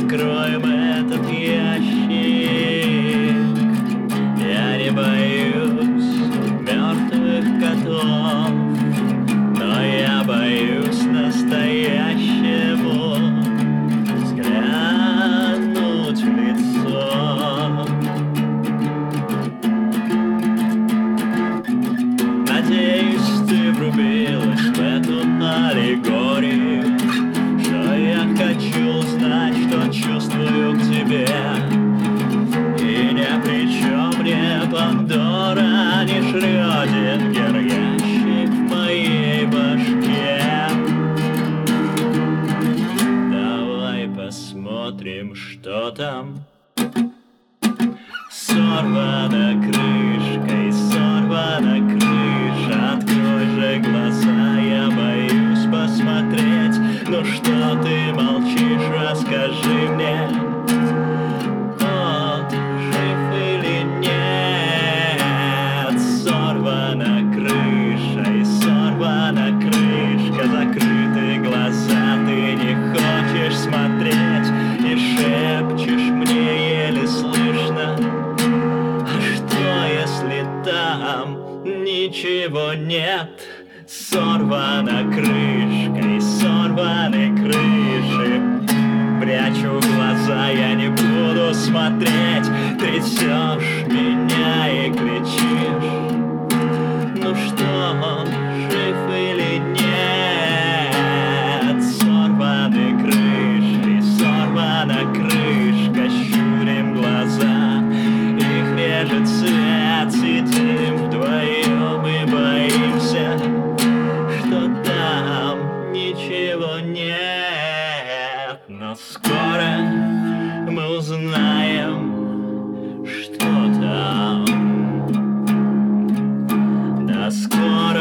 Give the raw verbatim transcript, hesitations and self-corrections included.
откроем этот ящик. Я не боюсь мертвых котов, но я боюсь настоящему взглянуть в лицо. Надеюсь, ты врубилась в эту аллегорию, что я хочу знать, что чувствую к тебе. И ни при чем не Пандора, ни Шрёдингер, ящик в моей башке. Давай посмотрим, что там. Сорвана крышка и сорвана крыша. Открой же глаза, я боюсь посмотреть. Ну что ты молчишь, расскажи мне, он жив или нет. Сорвана крыша и сорвана крышка. Закрыты глаза, ты не хочешь смотреть и шепчешь мне еле слышно: там ничего нет. Сорвана крышка и сорваны крыши. Прячу глаза, я не буду смотреть. Трясешь меня и кричишь: ну что, он жив или нет? Сорваны крыши, сорвана крышка. Щурим глаза, их режет свет. Сидим вдвоем и боимся, что там ничего нет. Но скоро мы узнаем, что там. Да скоро